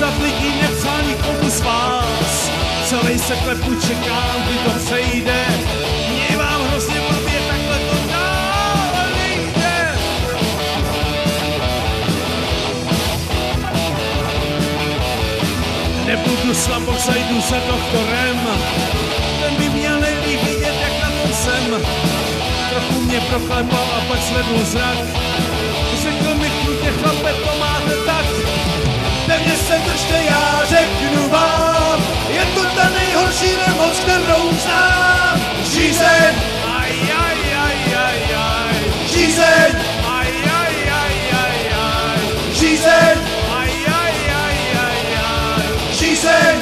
50 lidí nepsal nikomu z vás. Celý se klepu čekám, kdy to přejde. Mě vám hrozně blbě, takhle to dále nejde. Nebudu slabok, zajdu za doktorem. Ten by měl nejlíp vidět, jak na tom jsem. Trochu mě proklepal a pak zvedl zrak. Řekl mi krutě, chlape, to máte tak. Pevně se držte, já řeknu vám, je to ta nejhorší nemoc, kterou znám. Žízeň, žízeň, žízeň, žízeň.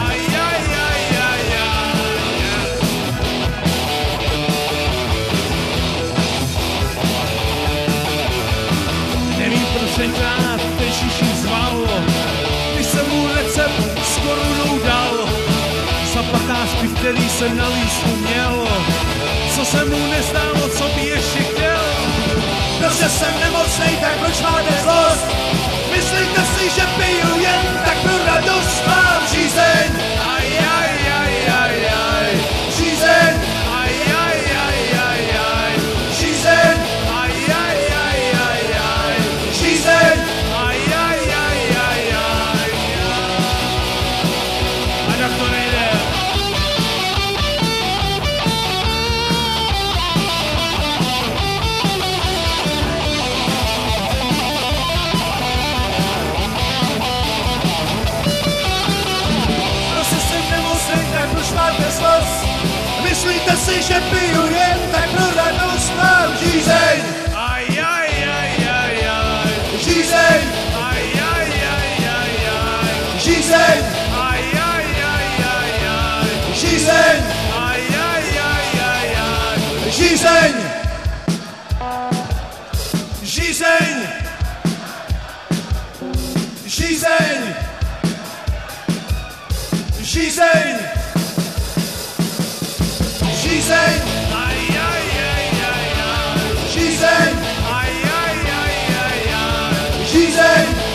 Nevím, proč tenkrát Ježíši zval, když jsem mu recept s korunou dal. Za patářky, který jsem na lístku měl, co se mu nezdálo, co by ještě chtěl. Protože jsem nemocnej, tak proč máte zlost? Myslíte si, že piju jen tak pro radost? Mám žízeň, žízeň, žízeň, žízeň. A tak to nejde. Prostě jsem nemocnej, tak proč máte zlost? Myslíte si, že piju jen tak pro radost? Mám žízeň, žízeň, žízeň, žízeň, žízeň, žízeň, žízeň, žízeň, žízeň, žízeň, žízeň.